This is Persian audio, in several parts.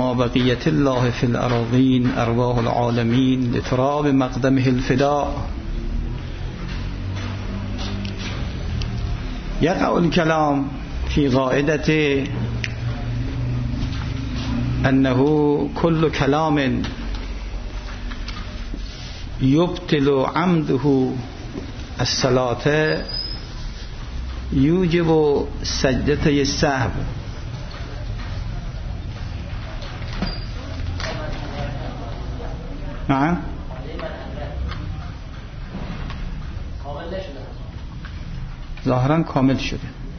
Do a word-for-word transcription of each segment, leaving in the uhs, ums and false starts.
ما بقیت الله فی الأراضین ارواح العالمین لتراب مقدمه الفداء. یقع الكلام في قاعدة أنه كل كلام يبطل عمده الصلاة يوجب سجدة السهو. نعم ظاهرا کامل شده.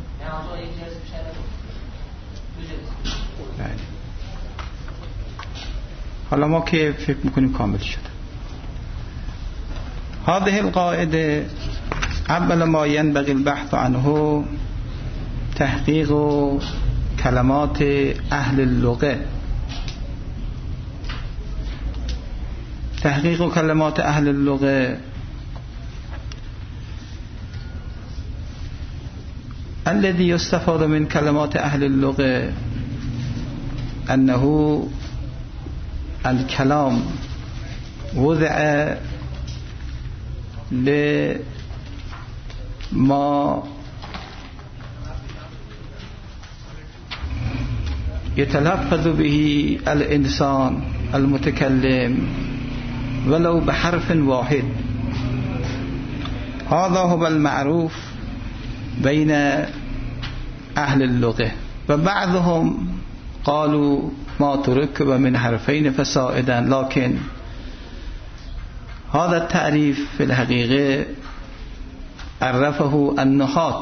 بله. حالا ما که فکر میکنیم کامل شده. هذه القاعده اول ما ينبغي البحث عنه تحقیق کلمات اهل اللغه. تحقیق کلمات اهل اللغه الذي يستفاد من كلمات أهل اللغة أنه الكلام وضع لما يتلفظ به الإنسان المتكلم ولو بحرف واحد. هذا هو المعروف بين أهل اللغة. وبعضهم قالوا ما تركب من حرفين فصاعدا، لكن هذا التعريف في الحقيقة عرفه النحاة.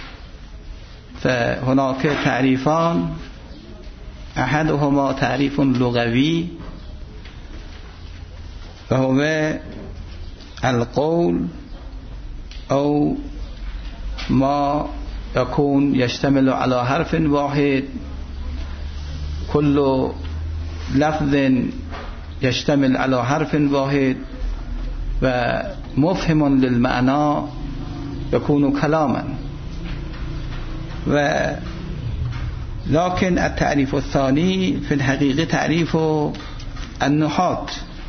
فهناك تعريفان، أحدهما تعريف لغوي وهو القول أو ما يكون يشتمل على حرف واحد، كل لفظ يشتمل على حرف واحد ومفهم للمعنى يكون كلاما. ولكن التعريف الثاني في الحقيقة تعريف النحاة.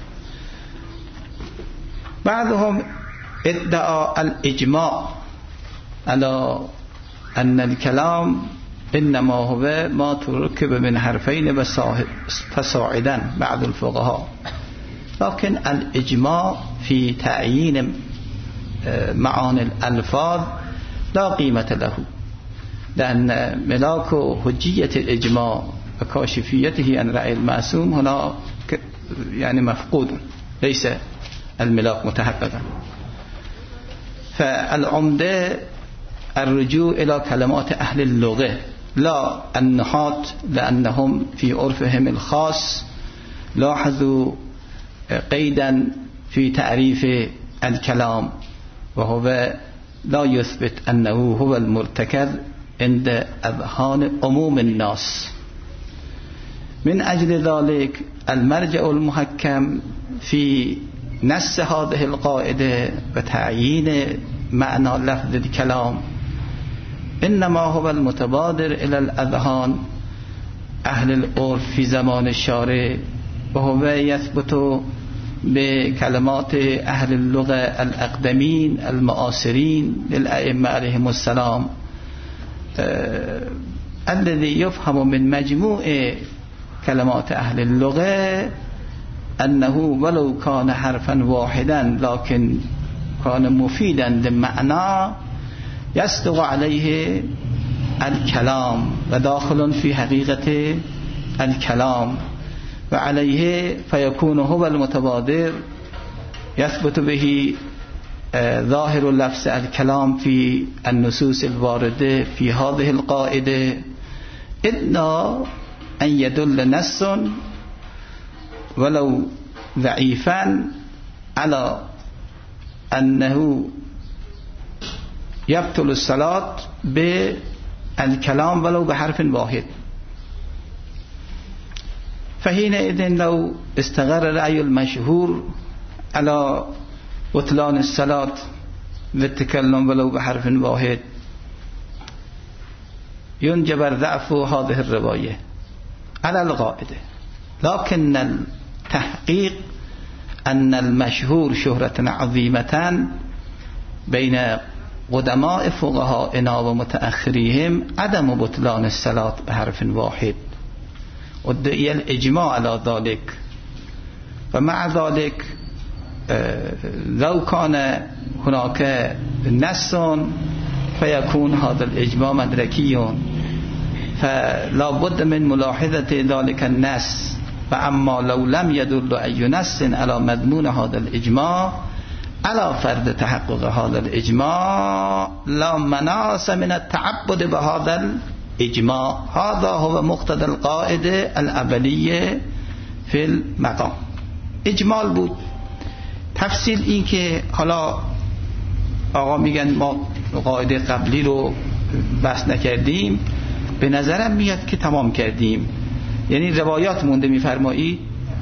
بعضهم ادعى الإجماع على أن الكلام إنما هو ما تركب من حرفين فصاعدا بعض الفقهاء، لكن الإجماع في تعيين معاني الألفاظ لا قيمة له، لأن ملاك حجية الإجماع وكاشفيته عن رأي المعصوم هنا يعني مفقود، ليس الملاك متحققا. فالعمدة الرجوع إلى كلمات أهل اللغة لا النحاة، لأنهم في عرفهم الخاص لاحظوا قيدا في تعريف الكلام، وهو لا يثبت أنه هو المرتكب عند أذهان عموم الناس. من أجل ذلك المرجع المحكم في نص هذه القاعدة وتعيين معنى لفظ الكلام إنما هو المتبادر إلى الأذهان أهل العرف في زمان الشارع، وهو يثبت بكلمات أهل اللغة الأقدمين المعاصرين للأئمة عليهم السلام، الذي يفهم من مجموع كلمات أهل اللغة أنه ولو كان حرفا واحدا لكن كان مفيدا للمعنى يصدق عليه الكلام وداخل في حقيقة الكلام، وعليه فيكون هو المتبادر يثبت به ظاهر لفظ الكلام في النصوص الواردة في هذه القاعدة، إلا أن يدل نص ولو ضعيفا على أنه يبطل الصلاة بالكلام ولو بحرف واحد. فحينئذ لو استغر رأي المشهور على بطلان الصلاة بالتكلم ولو بحرف واحد ينجبر ضعف هذه الرواية على القاعدة. لكن التحقيق أن المشهور شهرة عظيمة بين قدماء فقهائنا ومتأخريهم عدم بطلان الصلاة بحرف واحد، وادعي الإجماع على ذلك. ومع ذلك لو كان هناك نص فيكون هذا الإجماع مدركي، فلا بد من ملاحظة ذلك النص. فأما لو لم يدل أي نص على مضمون هذا الإجماع على فرض تحقق هذا الإجماع لا مناص من التعبد بهذا الإجماع. هذا هو مقتضى القاعدة الأولية في المقام. اجمال بود. تفصیل این که حالا آقا میگن ما قاعده قبلی رو بحث نکردیم، به نظرم میاد که تمام کردیم. یعنی روایات مونده میفرمایی،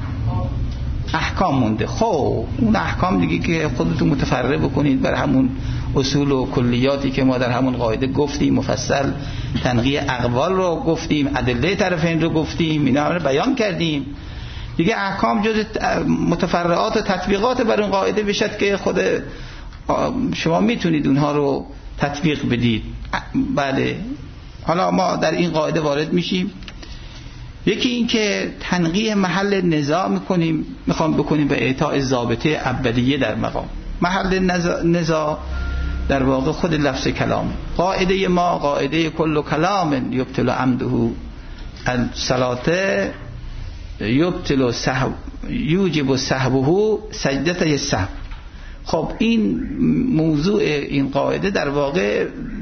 احکام مونده. خب اون احکام دیگه که خودتون متفرع بکنید بر همون اصول و کلیاتی که ما در همون قاعده گفتیم، مفصل تنقیح اقوال رو گفتیم، ادله طرفین رو گفتیم، اینا رو بیان کردیم دیگه. احکام جز متفرعات و تطبیقات بر اون قاعده بشد که خود شما میتونید اونها رو تطبیق بدید. بله، حالا ما در این قاعده وارد میشیم. یکی این که تنقیح محل نزاع میکنیم، میخوام بکنیم به اعطاء ضابطه اولیه در مقام. محل نزاع در واقع خود لفظ کلام. قاعده ما قاعده کل کلام یبطل عمده الصلاة یبطل سهو یوجب سهوه سجدته السهو. خب این موضوع این قاعده در واقع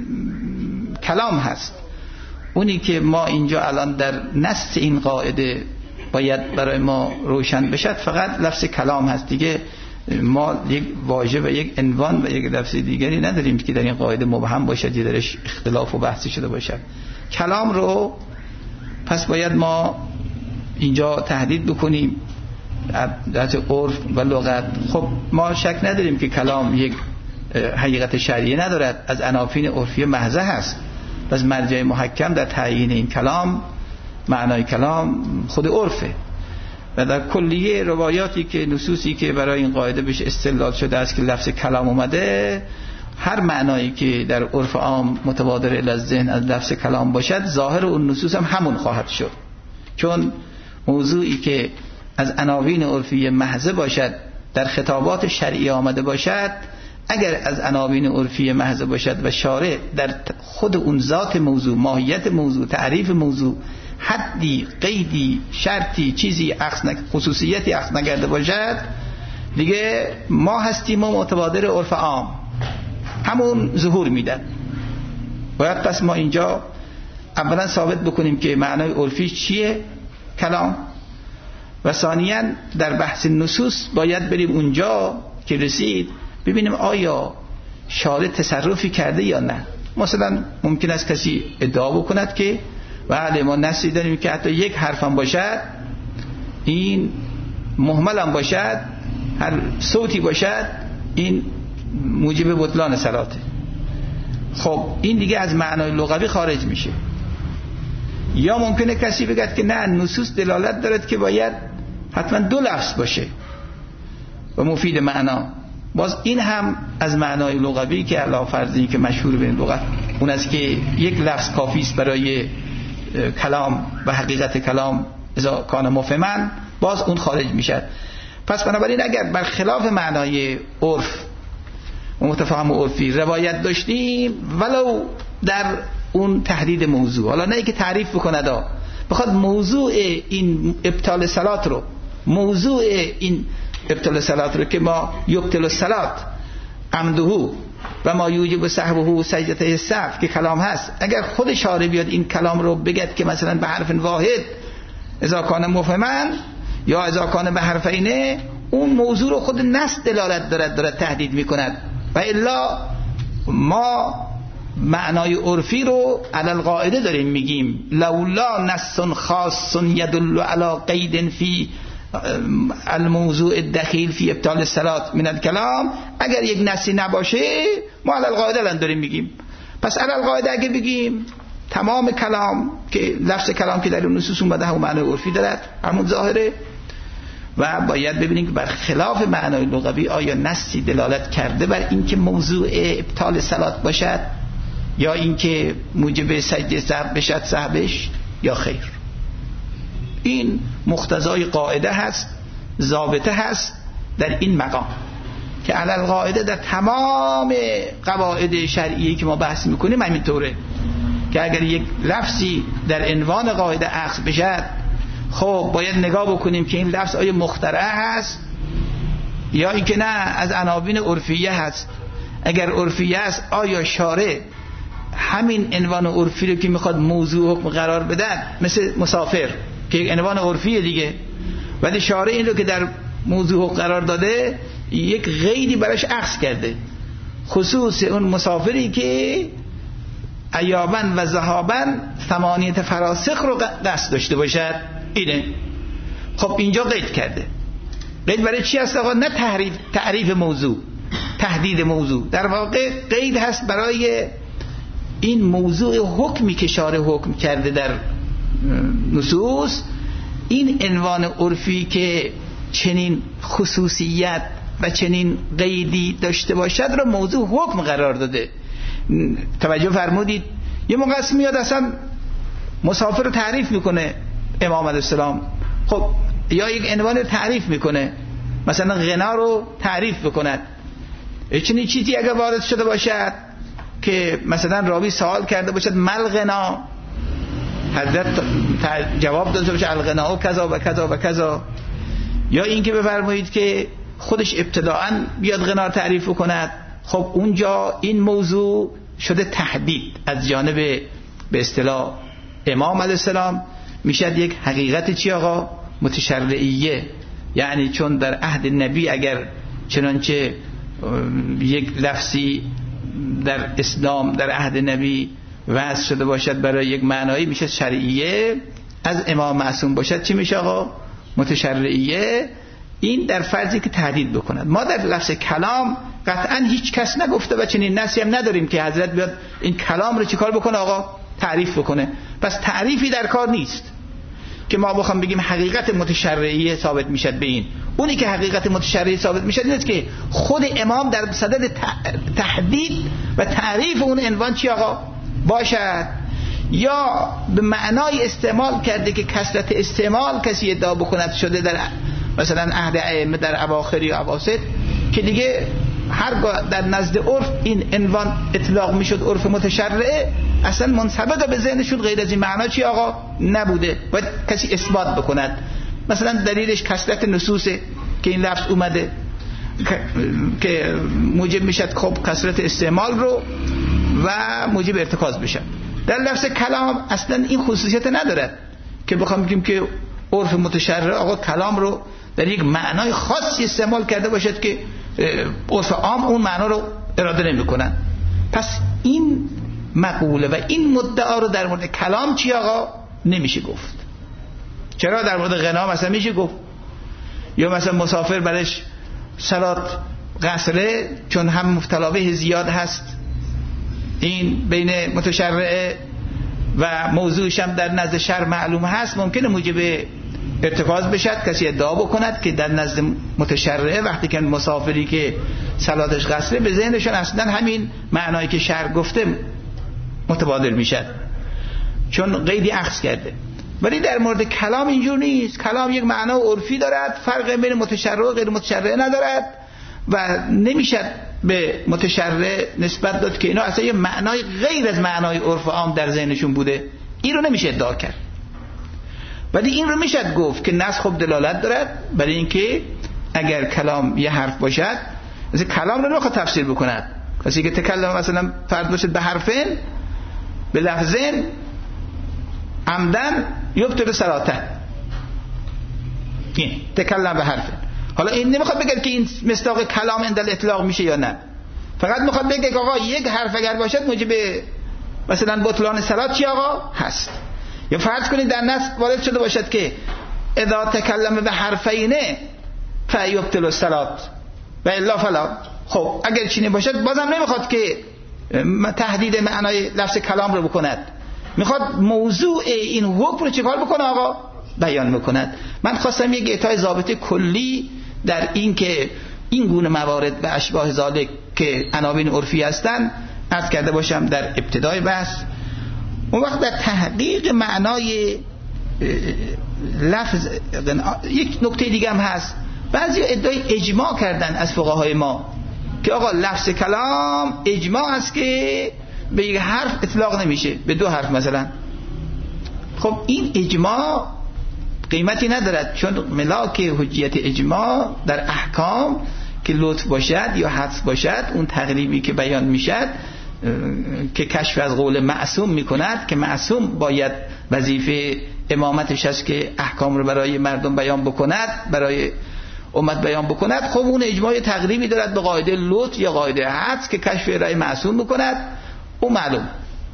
کلام هست. اونی که ما اینجا الان در نص این قاعده باید برای ما روشن بشد فقط لفظ کلام هست دیگه. ما یک واژه و یک عنوان و یک لفظ دیگری نداریم که در این قاعده مبهم باشد یا درش اختلاف و بحثی شده باشد. کلام رو پس باید ما اینجا تحدید بکنیم در عرف و لغت. خب ما شک نداریم که کلام یک حقیقت شرعی ندارد، از عناوین عرفی محض هست. پس مرجع محکم در تعیین این کلام، معنای کلام خود عرفه. و در کلیه روایاتی که نصوصی که برای این قاعده بهش استدلال شده است که لفظ کلام اومده، هر معنایی که در عرف عام متبادر الی الذهن از لفظ کلام باشد، ظاهر اون نصوص هم همون خواهد شد. چون موضوعی که از عناوین عرفی محض باشد، در خطابات شرعی آمده باشد، اگر از عناوین عرفی محض باشد و شارع در خود اون ذات موضوع، ماهیت موضوع، تعریف موضوع حدی، قیدی، شرطی، چیزی اخذ نک... خصوصیتی اخذ نکرده باشد، دیگه ما هستیم و متبادر عرف عام همون ظهور میدن. باید پس ما اینجا اولا ثابت بکنیم که معنای عرفی چیه کلام، و ثانیاً در بحث نصوص باید بریم اونجا که رسید ببینیم آیا شارع تصرفی کرده یا نه. مثلا ممکن است کسی ادعا بکند که بله ما نصی داریم که حتی یک حرف هم باشد، این مهمل هم باشد، هر صوتی باشد، این موجب بطلان صلاته. خب این دیگه از معنای لغوی خارج میشه. یا ممکنه کسی بگه که نه، نصوص دلالت دارد که باید حتما دو لفظ باشه و مفید معنا. باز این هم از معنای لغوی که علاوه فرضی که مشهور به لغت اون است که یک لفظ کافی است برای کلام و حقیقت کلام اذا کان مفهما، باز اون خارج میشه. پس بنابراین اگر برخلاف معنای عرف و متفاهم عرفی روایت داشتیم، ولو در اون تحدید موضوع، حالا نه که تعریف بکند، بخواد موضوع این ابطال صلات رو، موضوع این ابطال صلات رو که ما یبطل الصلات عمده و ما یوجب سهوه سجدته السهو که کلام هست، اگر خود شارع بیاد این کلام رو بگد که مثلا به حرف واحد اذا کان مفهما یا اذا کان به حرفینه، اون موضوع رو خود نص دلالت دارد دارد تهدید میکند. و الا ما معنای عرفی رو علی القاعده داریم میگیم، لولا نص خاص یدل علی قید فی الموضوع الدخیل فی ابطال الصلات من الکلام. اگر یک نصی نباشه ما علی القاعده الان داریم میگیم. پس علی القاعده اگه بگیم تمام کلام که لفظ کلام که در اون نصوص اومده همون معنای عرفی دارد، همون ظاهره، و باید ببینیم که بر خلاف معنای لغوی آیا نصی دلالت کرده بر اینکه موضوع ابطال صلات باشد یا اینکه موجب سجده سهو بشد سهوش یا خیر. این مقتضای قاعده هست، ضابطه هست در این مقام که علل قاعده در تمام قواعد شرعی که ما بحث میکنیم همینطوره که اگر یک لفظی در عنوان قاعده اخذ بشد، خب باید نگاه بکنیم که این لفظ آیا مخترع هست یا اینکه نه از عناوین عرفیه هست. اگر عرفیه است آیا شارع همین عنوان عرفی رو که میخواد موضوع حکم قرار بدن، مثل مسافر که یک عنوان عرفیه دیگه، ولی شارع این رو که در موضوع قرار داده یک قیدی براش اخذ کرده، خصوص اون مسافری که ایابن و ذهابن ثمانیت فراسخ رو قصد داشته باشد. اینه خب اینجا قید کرده. قید برای چی هست آقا؟ نه تعریف تعریف موضوع، تحدید موضوع، در واقع قید هست برای این موضوع حکمی که شارع حکم کرده در نصوص. این عنوان عرفی که چنین خصوصیت و چنین قیدی داشته باشد را موضوع حکم قرار داده. توجه فرمودید؟ یه موقع است میاد اصلا مسافر رو تعریف میکنه امام علیه السلام، خب یا یک عنوان تعریف میکنه، مثلا غنا رو تعریف بکند. چنین چیزی اگر وارد شده باشد که مثلا راوی سوال کرده باشد مل غنا، حضرت جواب داده باشه الغنا و کذا و کذا و کذا، یا اینکه بفرمایید که خودش ابتداءً بیاد غنا تعریف کند، خب اونجا این موضوع شده تحدید از جانب به اصطلاح امام علیه السلام، میشد یک حقیقت چی آقا؟ متشرعیه. یعنی چون در عهد نبی اگر چنانچه یک لفظی در اسلام در عهد نبی وضع شده باشد برای یک معنایی میشه شرعیه، از امام معصوم باشد چی میشه آقا؟ متشرعیه. این در فرضی که تحدید بکند. ما در لفظ کلام قطعا هیچ کس نگفته و چنین نصی هم نداریم که حضرت بیاد این کلام رو چیکار بکنه آقا؟ تعریف بکنه. پس تعریفی در کار نیست که ما بخوام بگیم حقیقت متشرعیه ثابت میشد به این. اونی که حقیقت متشرعی ثابت میشد این است که خود امام در صدد تحدید و تعریف اون عنوان چی آقا باشد، یا به معنای استعمال کرده که کثرت استعمال کسی ادعا بکند شده در مثلا عهد ائمه در اواخر یا اواسط که دیگه هرگاه در نزد عرف این عنوان اطلاق میشد عرف متشرعه، اصلا منطبق به ذهنشون غیر از این معنا چی آقا نبوده، باید کسی اثبات بکند. مثلا دلیلش کثرت نصوصه که این لفظ اومده که موجب میشد خب کثرت استعمال رو و موجب ارتکاز بشه. در لفظ کلام اصلا این خصوصیت نداره که بخوام بگیم که عرف متشرع آقا کلام رو در یک معنای خاصی استعمال کرده باشد که عرف عام اون معنا رو اراده نمی‌کنن. پس این مقوله و این مدعا رو در مورد کلام چی آقا نمیشه گفت. چرا در مورد غنا مثلا میشه گفت، یا مثلا مسافر برش صلات قصره چون هم مفتلاوه زیاد هست، این بین متشرعه و موضوعش هم در نزد شرع معلوم هست، ممکنه موجب ارتکاز بشد، کسی ادعا بکند که در نزد متشرعه وقتی که مسافری که صلاتش قصره به ذهنشون اصلا همین معنایی که شرع گفته متبادر میشد چون قیدی اخذ کرده. ولی در مورد کلام اینجور نیست. کلام یک معنا عرفی دارد، فرق بین متشرع و غیر متشرع ندارد و نمیشد به متشرع نسبت داد که اینا اصلا یه معنای غیر از معنای عرف عام در ذهنشون بوده. این رو نمیشه ادعا کرد. ولی این رو میشد گفت که نص خب دلالت دارد برای اینکه اگر کلام یه حرف باشد، مثل کلام رو نمیخواد تفسیر بکند. کسی که تکلم مثلا فرض باشد به حرفین به لفظین عمدن یبطل صلاته، این تکلم به حرفین. حالا این نمیخواد بگه که این مصداق کلام عند الاطلاق میشه یا نه، فقط میخواد بگه که آقا یک حرف اگر باشد موجب مثلا بطلان صلات چی آقا هست. یا فرض کنید در نص وارد شده باشد که اذا تکلم به حرفینه فیبطل الصلات و الا فلا. خب اگر چنین باشد بازم نمیخواد که تحدید معنای لفظ کلام رو بکند، میخواد موضوع این حکم رو چیکار بکنه آقا؟ بیان میکند. من خواستم یک اعطای ضابط کلی در این که این گونه موارد و اشباه ذالک که عناوین عرفی هستن عرض کرده باشم در ابتدای بحث. اون وقت در تحقیق معنای لفظ یک نکته دیگه هم هست. بعضی ادعای اجماع کردن از فقهای ما که آقا لفظ کلام اجماع است که به یک حرف اطلاق نمیشه، به دو حرف مثلا. خب این اجماع قیمتی ندارد، چون ملاک حجیت اجماع در احکام که لطف باشد یا حدس باشد، اون تقریبی که بیان میشد که کشف از قول معصوم میکند که معصوم باید وظیفه امامتش هست که احکام رو برای مردم بیان بکند، برای امت بیان بکند. خب اون اجماع تقریبی دارد به قاعده لطف یا قاعده حدس که کشف رای معصوم بکند، اون معلوم.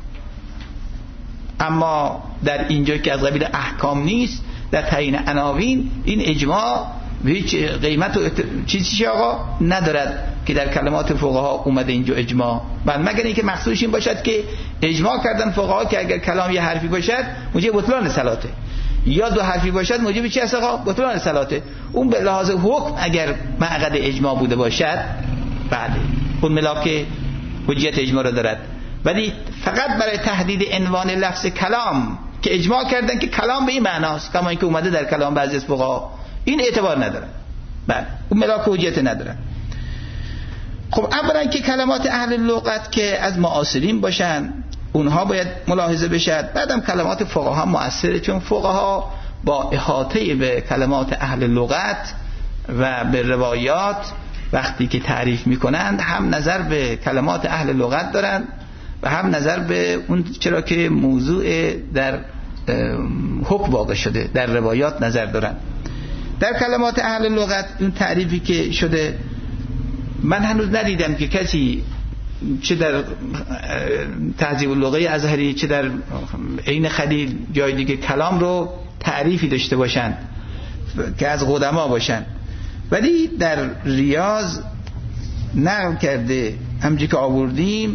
اما در اینجا که از قبیل احکام نیست، در تعیین عناوین این اجماع هیچ قیمت و چیزی آقا ندارد که در کلمات فقها اومده اینجا اجماع. بل مگر اینکه مقصودش این باشد که اجماع کردن فقها که اگر کلام یه حرفی باشد موجب بطلان صلاته، یا دو حرفی باشد موجب چی است آقا؟ بطلان صلاته. اون به لحاظ حکم اگر معقد اجماع بوده باشد بله اون ملاک حجیت اجماع را دارد. ولی فقط برای تحدید عنوان لفظ کلام که اجماع کردن که کلام به این معناست، کما اینکه اومده در کلام بعضی از فقها، این اعتبار نداره. بله اون ملاک حجیت نداره. خب اولا که کلمات اهل لغت که از معاصرین باشن اونها باید ملاحظه بشد. بعدم کلمات فقها مؤثره، چون فقها با احاطه به کلمات اهل لغت و به روایات وقتی که تعریف میکنند هم نظر به کلمات اهل لغت دارند و هم نظر به اون چرا که موضوع در حکم واقع شده در روایات نظر دارند. در کلمات اهل لغت اون تعریفی که شده من هنوز ندیدم که کسی چه در تهذیب اللغه ازهری چه در عین خلیل جای دیگه کلام رو تعریفی داشته باشند که از قدما باشند. ولی در ریاض نقل کرده همچنین که آوردیم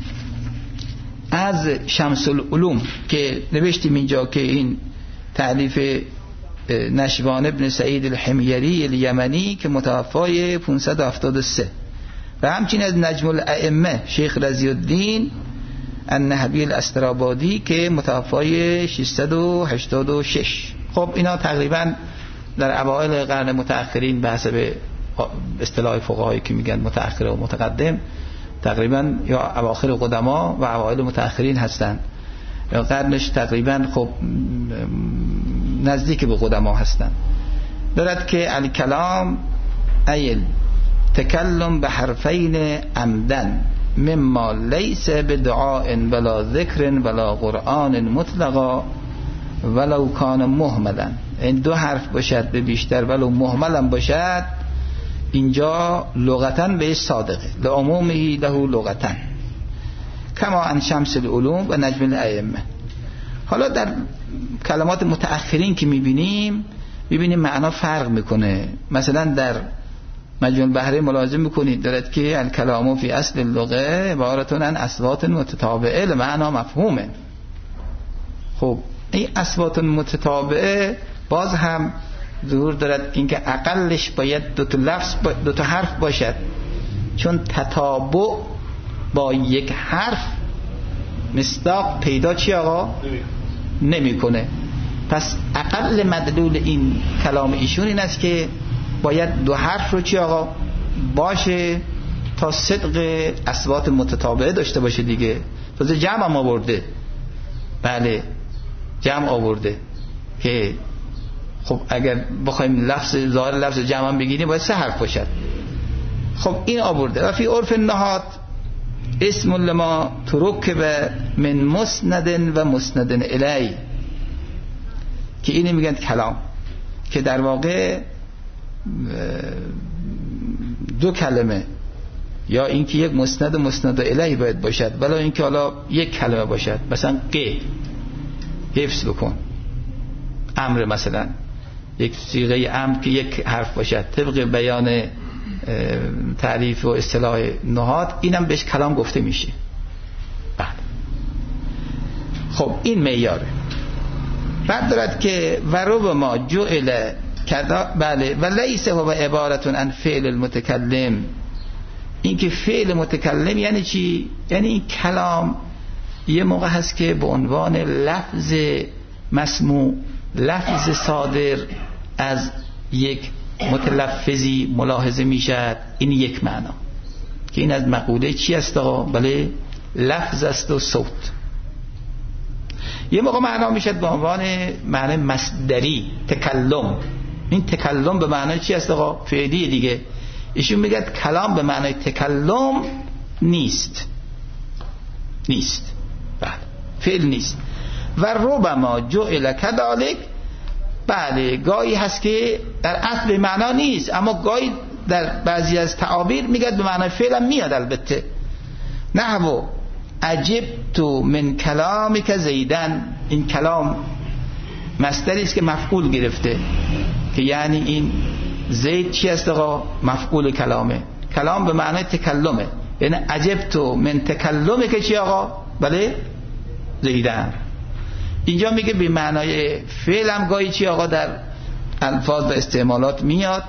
از شمس العلوم که نوشتیم اینجا که این تعریف نشوان ابن سعید الحمیری الیمنی که متوفای پانصد و هفتاد و سه و همچنین از نجم الائمه شیخ رضی الدین النهبی الاسترابادی که متوفای ششصد و هشتاد و شش. خب اینا تقریبا در اوایل قرن متأخرین به حسب اصطلاح فقهایی که میگن متأخر و متقدم تقریبا یا اواخر قدما و اوایل متأخرین هستند. قرنش تقریبا خب نزدیک به قدما هستند. دارد که الکلام ایل تکلم به حرفین عمدن مما لیس بدعاء ولا ذکر ولا قرآن مطلقا ولو کان مهملا. این دو حرف باشد به بیشتر ولو مهملا باشد اینجا لغتاً به صادقه لعمومه له لغتاً کما ان شمس العلوم و نجم الائمه. حالا در کلمات متأخرین که میبینیم میبینیم معنا فرق میکنه. مثلا در مجموع البحرین ملاحظه میکنید دارد که الکلام فی اصل اللغه عبارتون عن اصوات متتابعه لمعنا مفهومه. خب این اصوات متتابعه باز هم ظهور دارد اینکه اقلش باید دو تا لفظ با دو تا حرف باشد، چون تتابع با یک حرف مصداق پیدا چی آقا نمیکنه. پس اقل مدلول این کلام ایشون این است که باید دو حرف رو چی آقا باشه تا صدق اصوات متتابعه داشته باشه دیگه. تازه جمع هم آورده، بله جمع آورده که خب اگر بخوایم لفظ ظاهر لفظ جمع هم بگیریم باید سه حرف باشد. خب این آورده. و فی عرف النحات اسم لما ترکب من مسند و مسند الی که اینو میگن کلام، که در واقع دو کلمه یا اینکه یک مسند و مسند الی باید باشد ولی اینکه حالا یک کلمه باشد. مثلا ق حفظ بکن امر، مثلا یک صیغه امر که یک حرف باشد طبق بیان تعریف و اصطلاح نحات اینم بهش کلام گفته میشه. بله خب این معیاره. بعد دارد که و ربما جعل کذا، بله، و لیس هو عبارتون عن فعل المتکلم. این که فعل متکلم یعنی چی؟ یعنی این کلام یه موقع هست که به عنوان لفظ مسموع، لفظ صادر از یک متلفظی ملاحظه میشد. این یک معنا که این از مقوله چی است آقا؟ بله، لفظ است و صوت. یه موقع معنا میشد به عنوان معنی مصدری، تکلم. این تکلم به معنای چی است آقا؟ فعلی دیگه. ایشون میگه کلام به معنای تکلم نیست، نیست، بله، فعل نیست. و ربما جعل کذالک، بله، گاهی هست که در اصل معنا نیست، اما گاهی در بعضی از تعابیر میگه به معنای فعل هم میاد. البته نحو عجبت من کلامک زیدن، این کلام مصدری است که مفعول گرفته، که یعنی این زید چی است آقا؟ مفعول کلامه. کلام به معنای تکلمه، یعنی عجبت من تکلمک چی آقا؟ بله، زیدن. اینجا میگه به معنای فعل هم گاهی چی آقا در الفاظ و استعمالات میاد.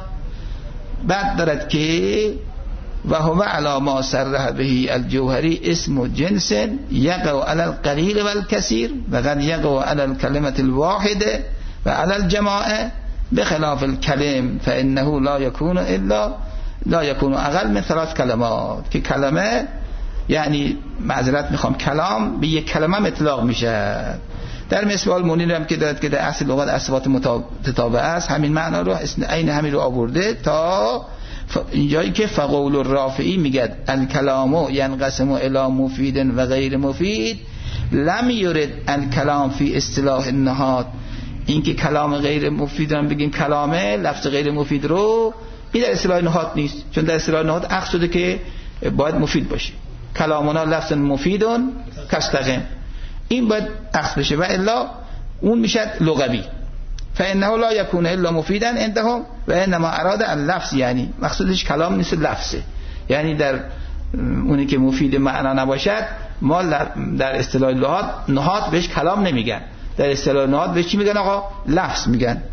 بعد دارد که و هو علی ما صرح به الجوهری اسم جنس یقع علی القلیل و الکثیر و قد یقع علی الکلمة الواحده و علی الجماعه بخلاف الکلم فانه لا یکون الا لا یکون اقل من ثلاث کلمات. که کلمه یعنی معذرت میخوام کلام به یک کلمه اطلاق میشه. در مثال منیر هم که دارد که در اصل لغت اصوات متتابعه است، همین معنا رو عین همین رو آورده تا اینجایی که فقول الرافعی میگه الکلامو ینقسم الی مفید و غیر مفید لم یرد الکلام فی اصطلاح النحات. این که کلام غیر مفید رو بگیم کلامه، لفظ غیر مفید رو، این در اصطلاح نحات نیست، چون در اصطلاح نحات اخذ شده که باید مفید باشه. کلامنا لفظ مفیدون کستقیم، این باید اخذ بشه و الا اون میشه لغوی. فانه لا یکون الا مفیدا عندهم و انما اراد اللفظ، یعنی مقصودش کلام نیست، لفظه. یعنی در اونی که مفید معنا نباشد ما در اصطلاح نحات نحات بهش کلام نمیگن، در اصطلاح نحات بهش چی میگن آقا؟ لفظ میگن.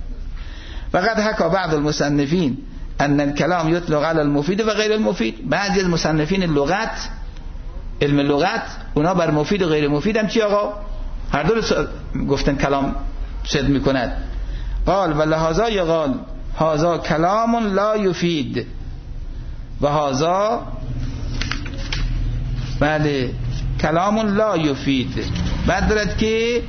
فقط حکا بعض المصنفین ان الکلام یطلق علی المفید و غیر المفید. بعضی از مصنفین لغت، علم لغت، اونا بر مفید و غیر مفید هم چی آقا؟ هر دو گفتن کلام صدق میکند. قال و لهذا یقال هذا کلام لا یفید و هذا، بله، کلام لا یفید. بعد دارد که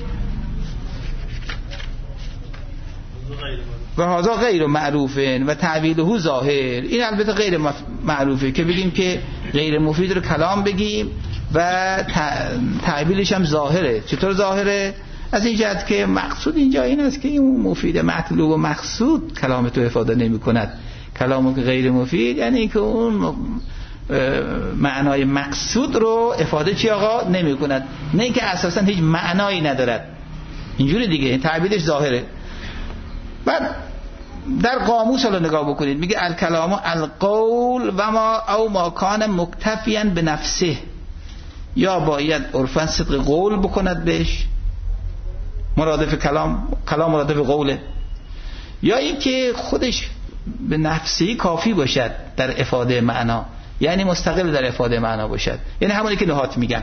و هذا غیر معروفه و تعویله ظاهر. این البته غیر معروفه که بگیم که غیر مفید رو کلام بگیم و تعویلش هم ظاهره. چطور ظاهره؟ از این جهت که مقصود اینجا این است که این مفید مطلوب و مقصود کلام تو افاده نمی کند. کلام که غیر مفید یعنی که اون معنای مقصود رو افاده چی آقا؟ نمی کند. نه که اساسا هیچ معنایی ندارد، اینجوری دیگه، تعبیرش ظاهره. بعد در قاموس رو نگاه بکنید، میگه الکلام القول و ما او ما کان مکتفیاً به نفسه، یا باید عرفاً صدق قول بکند بهش، مرادف کلام، کلام مرادف قوله، یا این که خودش به نفسی کافی باشد در افاده معنا، یعنی مستقل در افاده معنا باشد. یعنی همونی که نحات میگن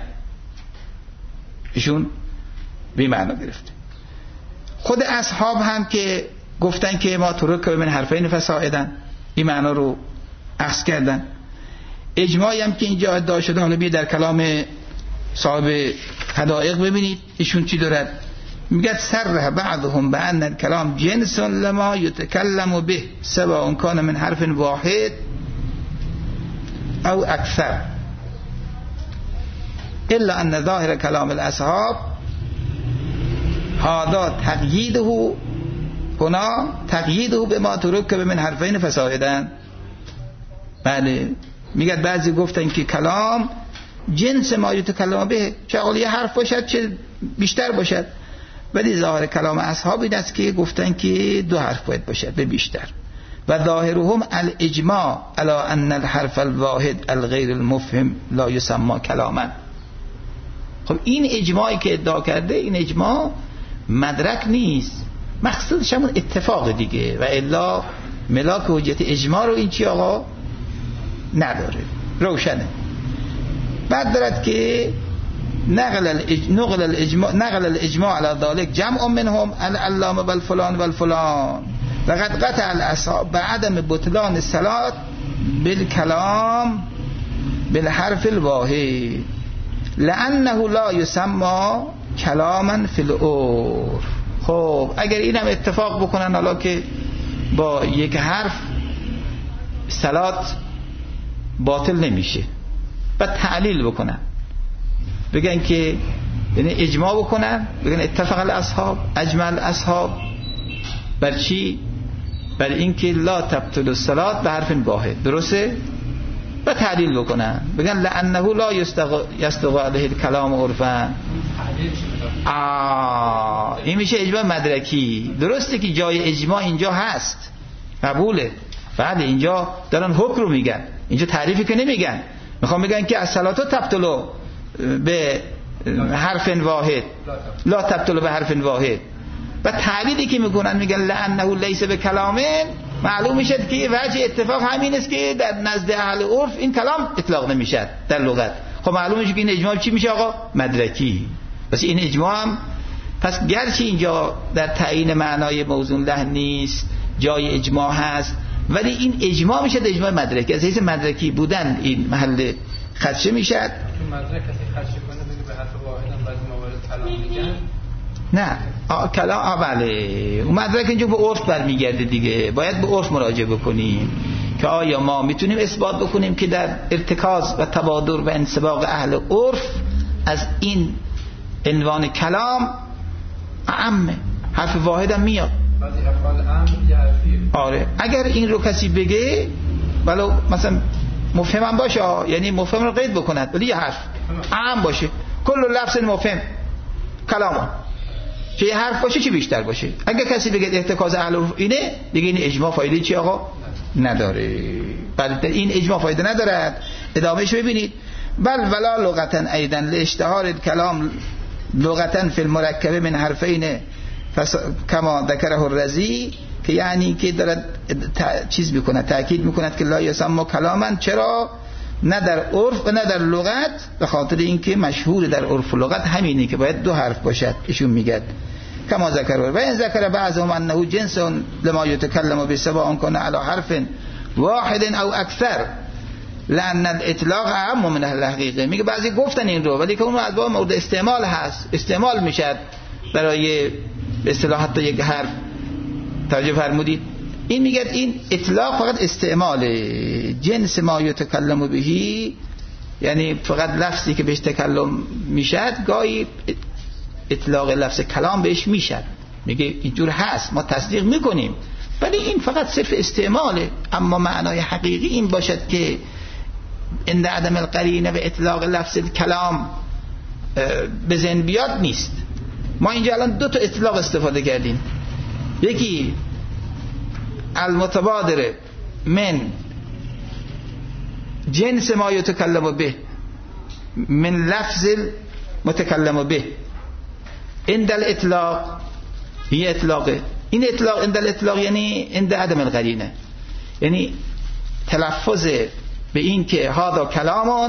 ایشون بی معنا گرفته. خود اصحاب هم که گفتن که ما ترک من حرفین فصاعدن، این معنا رو اخذ کردن. اجماعی هم که اینجا ادعا شده، حالا بیا در کلام صاحب حدائق ببینید ایشون چی دارد. میگه صرح بعضهم بان الكلام جنس لما يتكلم به سواء كان من حرف واحد او اكثر الا ان ظاهر كلام الاصحاب هذا تقييده هنا تقييده بما تركب من حرفين فصاعدا. بله، میگه بعضی گفتن که کلام جنس ما یتکلم به، چه یه حرف باشد چه بیشتر باشد، ولی ظاهر کلام اصحاب این است که گفتن که دو حرف باید باشد به بیشتر. و ظاهرهم الاجماع على ان الحرف الواحد الغیر المفهم لا یسمى کلاما. خب این اجماعی که ادعا کرده این اجماع مدرک نیست، مقصودش همون اتفاق دیگه، و الا ملاک حجت اجماع رو این چی آقا نداره، روشنه. بعد دارد که نقل الاج... نقل الاجماع نقل الاجماع على ذلك جمع منهم العلامه والفلان والفلان لقد قطع الاصحاب بعدم بطلان الصلاه بالكلام بالحرف الواحد لانه لا يسمى کلاما فی العرف. خب اگر این هم اتفاق بکنن حالا که با یک حرف صلات باطل نمیشه، بعد تعلیل بکنن، بگن که یعنی اجماع بکنن، بگن اتفق الاصحاب اجمع الاصحاب بر چی؟ بر اینکه لا تبطل الصلاه به حرف واحد، درسته؟ و تعلیل بکنن، بگن لانه لا یستقع علیه الکلام عرفا. آه این میشه اجماع مدرکی. درسته که جای اجماع اینجا هست، قبوله، بعد اینجا دارن حکم رو میگن، اینجا تعریفی که نمیگن، میخوام بگن که الصلاه تبطل به حرف واحد لا تبطل به حرف واحد، و تعلیلی که میکنن میگن لانه لیس به کلامه، معلوم میشه که وجه اتفاق همین است که در نزد اهل عرف این کلام اطلاق نمیشه در لغت. خب معلوم میشه که این اجماع چی میشه آقا؟ مدرکی. پس این اجماع هم پس گرچه اینجا در تعیین معنای موزون له نیست، جای اجماع هست، ولی این اجماع میشه در اجماع مدرکی. از حیث مدرکی بودن این محل خدشه میشه. مدرک کسی خدشه کنه بگه به حرف واحد هم بعضی موارد کلام میگن. نه آه کلام آه بله اون مدرک اینجا به عرف برمیگرده دیگه، باید به عرف مراجعه بکنیم که آیا ما میتونیم اثبات بکنیم که در ارتکاز و تبادر و انسباق اهل عرف از این عنوان کلام اعمه، حرف واحد هم میاد. بعضی افعال اعم یه حرفیه. آره اگر این رو کسی بگه ولو مثلا مفهم هم باشه، یعنی مفهم رو قید بکند ولی یه حرف اعم باشه، کل لفظ مفهم کلام، چه یه حرف باشه چه بیشتر باشه، اگر کسی بگه ارتکاز اهل عرف اینه دیگه این اجماع فایده چی آقا نداره. بلکه این اجماع فایده ندارد. ادامهش ببینید. بل ولا لغتا ایضا لاشتهار الكلام لغتا فی المرکبه من حرفین فس... کما ذکره الرزی، که یعنی که دارد ت... چیز میکنه تاکید میکند که لا یسمى کلاما، چرا؟ نه در عرف و نه در لغت، به خاطر اینکه مشهور در عرف و لغت همینه که باید دو حرف باشد. ایشون میگه کما ذکر و این ذکر بعضهم انه جنس لما یتکلم به سواء کن علی حرف واحد او اکثر لان الاطلاق اعم من الحقیقه. میگه بعضی گفتن این رو ولی که اون از باب مورد استعمال هست، استعمال میشد برای به اصطلاح حتی یک حرف. توجه فرمودید؟ این میگه این اطلاق فقط استعماله، جنس ما یتکلم بهی یعنی فقط لفظی که بهش تکلم میشد، گاهی اطلاق لفظ کلام بهش میشد. میگه اینجور هست، ما تصدیق میکنیم، ولی این فقط صرف استعماله، اما معنای حقیقی این باشد که عند عدم القرینه و اطلاق لفظ کلام به ذهن بیاد نیست. ما اینجا الان دو تا اطلاق استفاده کردیم، یکی المتبادر من جنس ما یتکلم به من لفظ متکلم به عند الاطلاق، هی اطلاقه این اطلاق عند الاطلاق یعنی عند عدم القرینه، یعنی تلفظ به این که هذا کلامون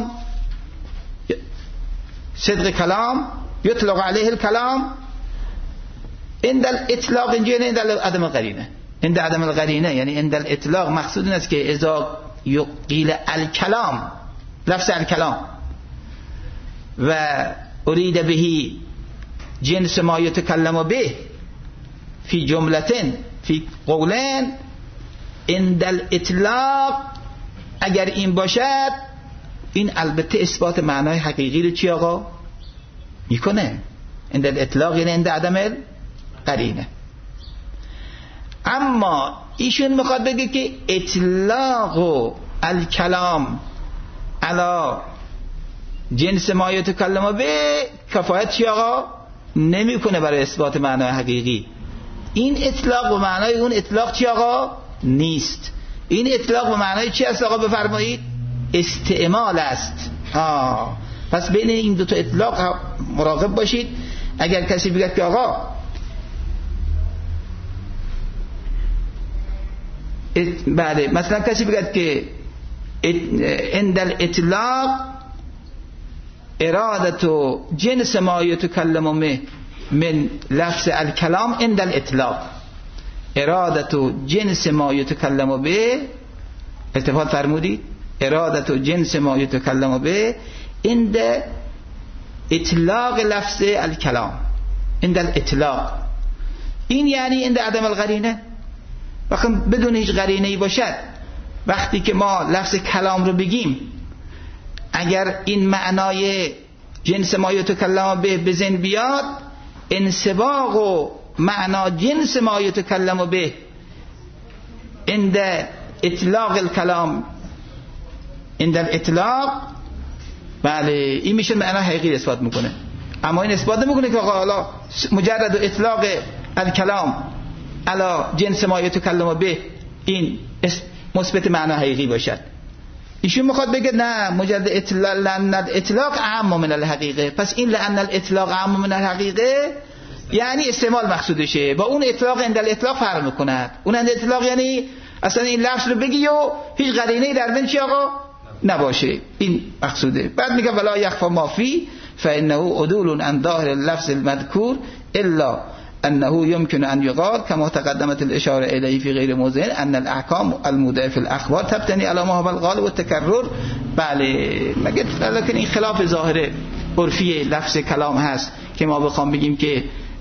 صدق کلام یطلق علیه الکلام عند الاطلاق، اینجا یعنی عند عدم القرینه. عند عدم القرینه یعنی عند الاطلاق مقصود این است که اذا قیل الکلام لفظ الکلام و ارید بهی جنس ما یتکلم به فی جملتن فی قولن عند الاطلاق، اگر این باشد این البته اثبات معنای حقیقی رو چی آقا میکنه. عند الاطلاق یعنی عند عدم القرینه. اما ایشون میخواد بگه که اطلاق الکلام علی جنس ما یتکلم به کفایت چی آقا نمیکنه برای اثبات معنای حقیقی. این اطلاق و معنای اون اطلاق چی آقا نیست. این اطلاق و معنای چی است آقا بفرمایید؟ استعمال است. آه پس بین این دو تا اطلاق مراقب باشید. اگر کسی بگه که آقا بله مثلا کسی بگه که عند الاطلاق ارادت جنس ما یتکلم من لفظ الکلام عند الاطلاق، ارادت جنس ما یتکلم به، التفات فرمودید، ارادت جنس ما یتکلم به عند اطلاق لفظ الکلام، عند الاطلاق. این یعنی عند عدم القرینه، وقتی بدون هیچ قرینه‌ای باشد وقتی که ما لفظ کلام رو بگیم اگر این معنای جنس ما یتکلم به به ذهن بیاد، انسباق و معنا جنس ما یتکلم به عند اطلاق الکلام عند الاطلاق، بله این میشه معنا حقیقی اثبات میکنه. اما این اثبات نمیکنه که حالا مجرد اطلاق الکلام علی جنس ما یتکلم به این مثبت معنا حقیقی باشد. ایشون میخواد بگه نه، مجرد اطلاق لأن الاطلاق اعم من الحقیقه. پس این لأن الاطلاق اعم من الحقیقه یعنی استعمال مقصودشه، با اون اطلاق عند الاطلاق فرق میکنه. اون عند الاطلاق یعنی اصلا این لفظ رو بگی و هیچ قرینه‌ای در بین چی آقا نباشه، این مقصوده. بعد میگه ولا یخفى ما فی فانه عدول عن ظاهر اللفظ المذکور الا انه يمكن ان يقال كما تقدمت الاشاره اليه في غير موضع ان الاحكام المودعه في الاخبار تبتني على ما هو الغالب والتكرر. بله مگه لکن این خلاف ظاهر عرفی لفظ کلام هست که ما بخوام بگیم که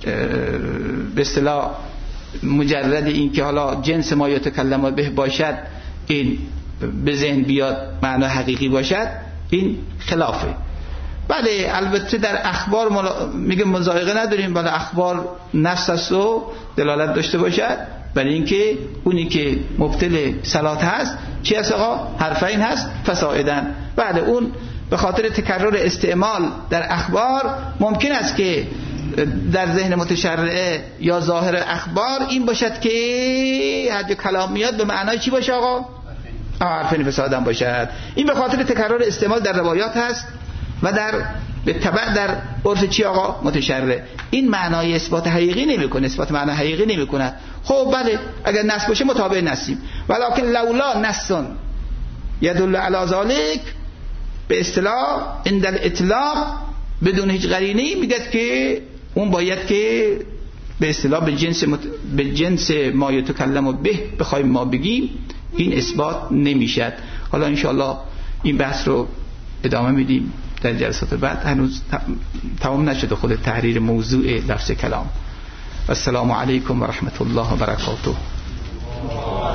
به اصطلاح مجرد این که حالا جنس ما یتکلم به باشد این به ذهن بیاد معنا حقیقی باشد، این خلافه. بله البته در اخبار ملا... میگه مزایقه نداریم، بله اخبار نص است و دلالت داشته باشد، بله اینکه اونی که مبطل صلات هست چی هست آقا؟ حرفین هست فسائدن. بله اون به خاطر تکرر استعمال در اخبار ممکن است که در ذهن متشرعه یا ظاهر اخبار این باشد که هر کلام میاد به معنای چی باشه آقا؟ حرفین فسائدن باشد. این به خاطر تکرر استعمال در روایات هست و در به تبع در عرف چی آقا؟ متشرع. این معنای اثبات حقیقی نمیکنه، اثبات معنی حقیقی نمیکنه. خب بله اگر نص باشه متابع نصیم، ولکن لولا نص یدل علی ذلک به اصطلاح عند الاطلاق بدون هیچ قرینه‌ای میگه که اون باید که به اصطلاح به جنس مت... به جنس ما یتکلم به بخوایم ما بگیم، این اثبات نمیشد. حالا ان شاء الله این بحث رو ادامه میدیم در جلسات بعد، هنوز تمام نشده خود تحریر موضوع لفظ کلام. السلام علیکم و رحمت الله و برکاته.